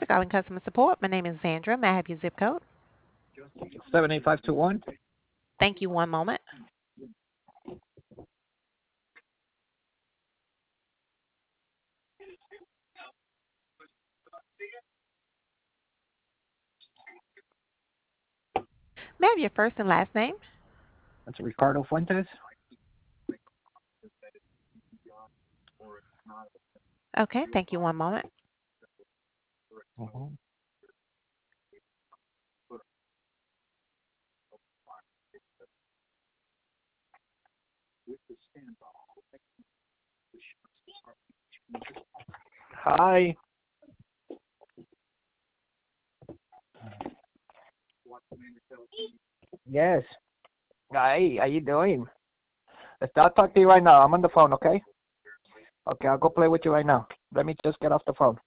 for calling customer support. My name is Sandra. May I have your zip code? 78521. Thank you. One moment. May I have your first and last name? That's Ricardo Fuentes. Okay, thank you. One moment. Mhm. Hi. Yes. Hi, how you doing? I'll talk to you right now. I'm on the phone, okay? Okay, I'll go play with you right now. Let me just get off the phone.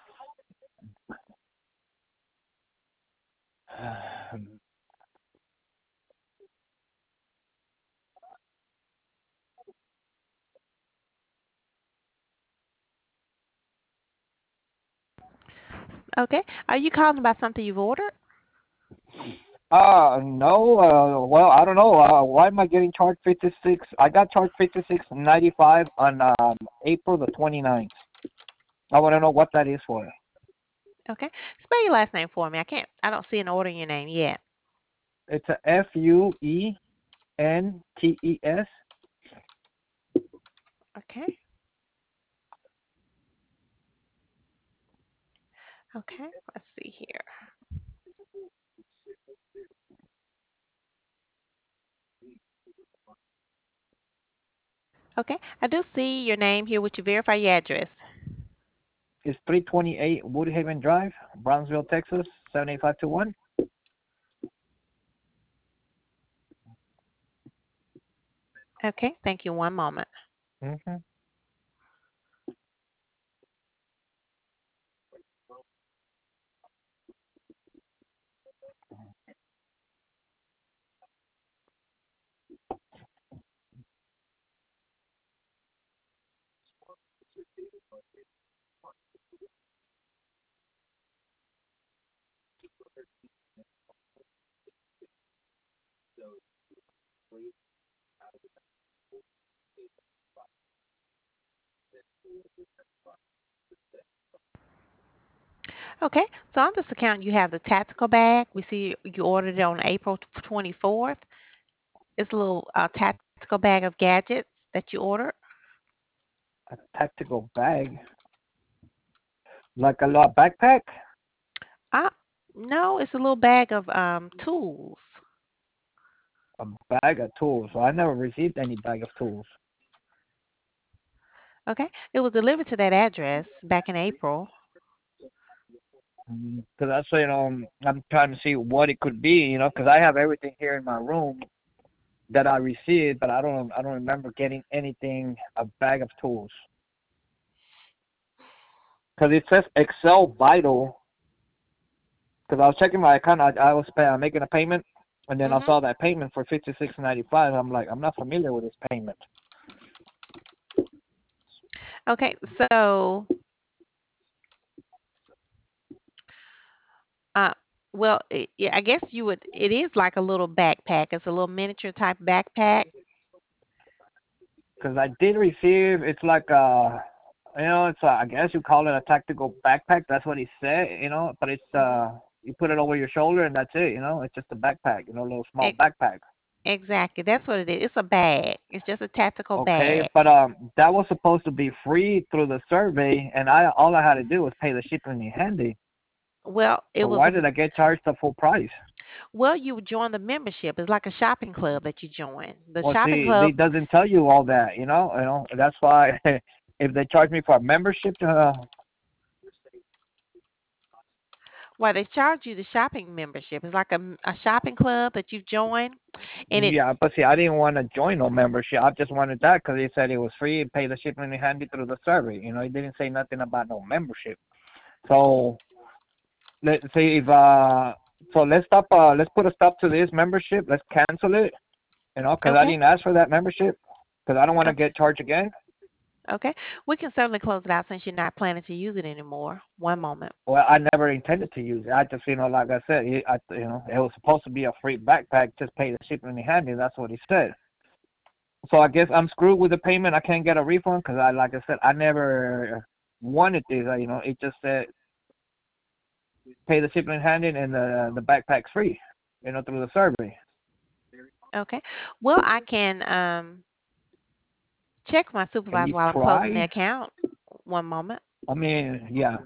Okay. Are you calling about something you've ordered? No. Well, I don't know. Why am I getting charged 56? I got charged 56.95 on April the 29th. I want to know what that is for. Okay. Spell your last name for me. I don't see an order in your name yet. It's a Fuentes. Okay. Okay. Let's see here. Okay. I do see your name here. Would you verify your address? It's 328 Woodhaven Drive, Brownsville, Texas, 78521. Okay. Thank you. One moment. Mm-hmm. Okay. So on this account, you have the tactical bag. We see you ordered it on April 24th. It's a little tactical bag of gadgets that you ordered. A tactical bag, like a little backpack. Uh, no, it's a little bag of tools. A bag of tools. So I never received any bag of tools. Okay. It was delivered to that address back in April. Because that's I'm trying to see what it could be, because I have everything here in my room that I received, but I don't remember getting anything a bag of tools. Because it says Excel Vital. Because I was checking my account, I was making a payment, and then I Mhm. saw that payment for 56.95. I'm like, I'm not familiar with this payment. Okay. So, uh, well, yeah, I guess you would. It is like a little backpack. It's a little miniature type backpack. Because I did receive, it's like it's I guess you call it a tactical backpack. That's what he said, but it's Mhm. you put it over your shoulder and that's it. It's just a backpack, a little small E- backpack. exactly. That's what it is. It's a bag. It's just a tactical Okay, bag. but that was supposed to be free through the survey, and I all I had to do was pay the shipping and handy. Well, it So was why a did I get charged the full price? well. You would join the membership. It's like a shopping club that you join. The Well, shopping see, they club. doesn't tell you all that, That's why if they charge me for a membership, Well, they charge you the shopping membership. It's like a shopping club that you join, and it yeah, but see, I didn't want to join no membership. I just wanted that because they said it was free and pay the shipping and handy through the survey. It didn't say nothing about no membership. So let's say if so let's stop. Let's put a stop to this membership. Let's cancel it. Because I okay. didn't ask for that membership. Because I don't want to Okay. get charged again. Okay. We can certainly close it out since you're not planning to use it anymore. One moment. Well, I never intended to use it. I just, like I said, it was supposed to be a free backpack. Just pay the shipping and handling. That's what he said. So I guess I'm screwed with the payment. I can't get a refund because like I said, I never wanted this. It just said pay the shipping and handling, and the backpack's free. Through the survey. Okay. Well, I can check my Can supervisor you while I'm closing the try? account. One moment. I mean, yeah.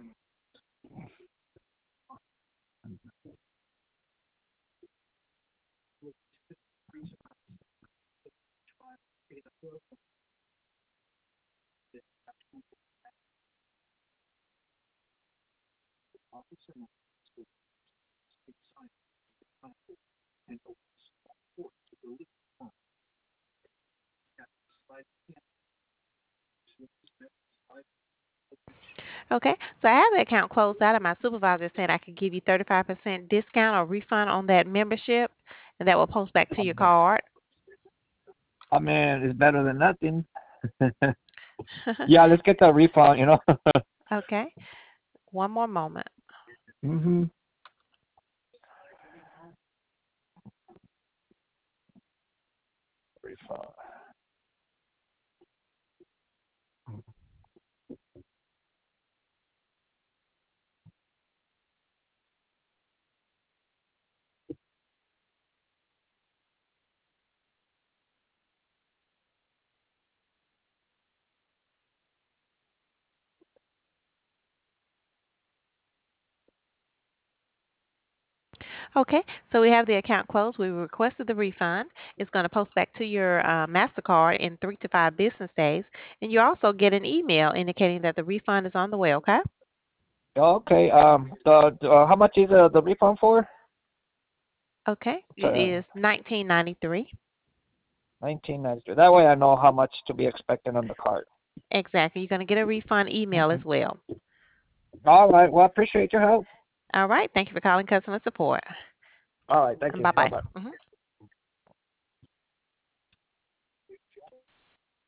Okay. So I have the account closed out, and my supervisor said I could give you 35% discount or refund on that membership, and that will post back to your card. I mean, it's better than nothing. Yeah, let's get that refund. Okay. One more moment. Mhm. Refund. Okay, so we have the account closed. We requested the refund. It's going to post back to your MasterCard in 3 to 5 business days. And you also get an email indicating that the refund is on the way, okay? Okay. How much is the refund for? Okay, it Uh, is 1993. 1993. That way I know how much to be expecting on the card. Exactly. You're going to get a refund email Mhm. as well. All right. Well, I appreciate your help. All right, thank you for calling customer support. All right. Thank you. Bye Bye bye. bye.